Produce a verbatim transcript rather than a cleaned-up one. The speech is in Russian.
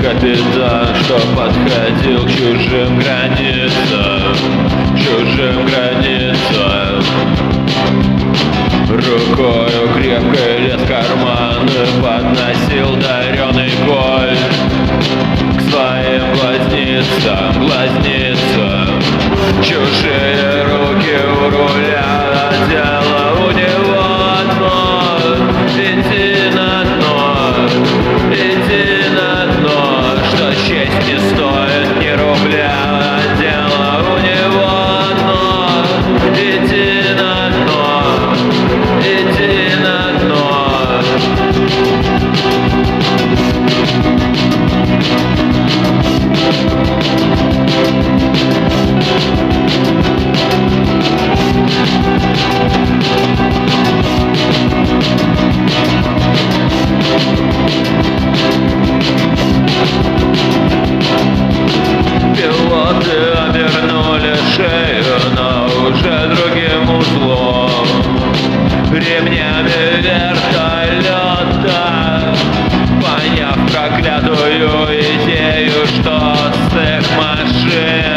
капитан, что подходил к чужим границам, чужим границам. Рукою крепко лез в карман и подносил дареный голь к своим глазницам, глазницам. Чужие руки у руля, дело у него одно — идти на дно, идти на дно. Что честь не стоит ни рубля, дело у него одно — идти на дно, идти на дно. Пилоты обернули шею, но уже другим узлом, ремнями вертолета, поняв проклятую идею, что с их машин